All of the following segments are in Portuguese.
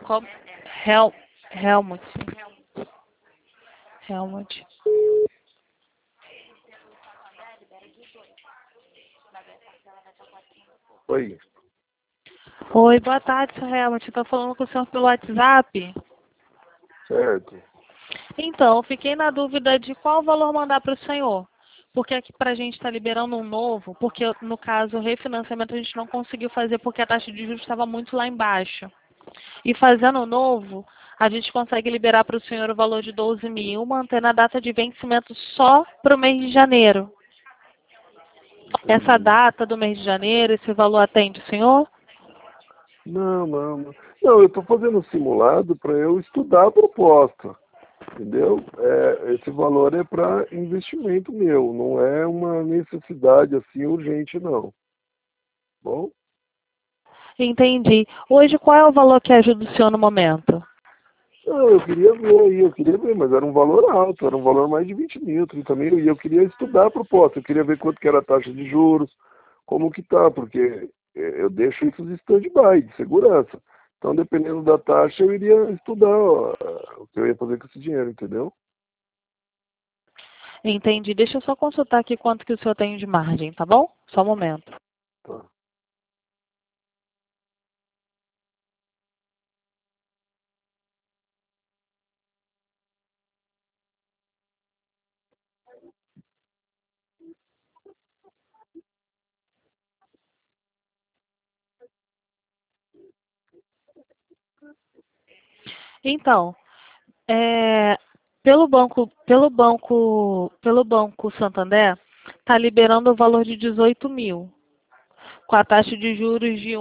Como? Hel, Helmut. Helmut. Oi. Oi, boa tarde, seu Helmut. Estou falando com o senhor pelo WhatsApp. Certo. Então, eu fiquei na dúvida de qual valor mandar para o senhor. Porque aqui para a gente está liberando um novo, porque no caso o refinanciamento a gente não conseguiu fazer porque a taxa de juros estava muito lá embaixo. E fazendo o novo, a gente consegue liberar para o senhor o valor de 12 mil, mantendo a data de vencimento só para o mês de janeiro. Essa Entendi. data do mês de janeiro, esse valor atende o senhor? Não, não, não. Não, eu estou fazendo um simulado para eu estudar a proposta. Entendeu? Esse valor é para investimento meu, não é uma necessidade assim urgente, não. Bom? Entendi. Hoje, qual é o valor que ajuda o senhor no momento? Não, eu queria ver aí, eu queria ver, mas era um valor alto, era um valor mais de 20 mil, 30 mil, e eu queria estudar a proposta, eu queria ver quanto que era a taxa de juros, como que tá, porque eu deixo isso de stand-by, de segurança. Então, dependendo da taxa, eu iria estudar ó, o que eu ia fazer com esse dinheiro, entendeu? Entendi. Deixa eu só consultar aqui quanto que o senhor tem de margem, tá bom? Só um momento. Tá. Então, pelo Banco Santander, está liberando o valor de 18 mil, com a taxa de juros de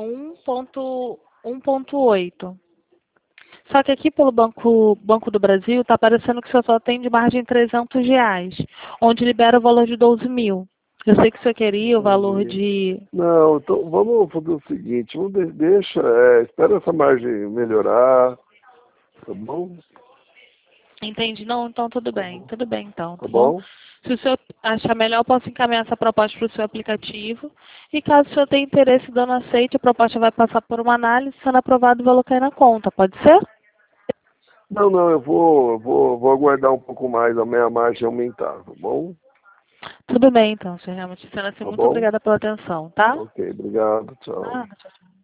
1,8. Só que aqui pelo Banco do Brasil está aparecendo que o senhor só tem de margem R$ 300, onde libera o valor de 12 mil. Eu sei que o senhor queria o valor Entendi. de... Não, então vamos fazer o seguinte, deixa, espera essa margem melhorar, tá bom? Entendi. Não, então Tá bom, tudo bem então, tá tá bom? bom? Se o senhor achar melhor, eu posso encaminhar essa proposta para o seu aplicativo. E caso o senhor tenha interesse dando aceite, a proposta vai passar por uma análise, sendo aprovado o valor cair na conta, pode ser? Não, não, vou aguardar um pouco mais a minha margem aumentar, tá bom? Tudo bem então, senhor Helmut. Sendo assim, Tá muito bom? obrigada pela atenção, tá? Ok, obrigado, tchau. Nada, tchau, tchau.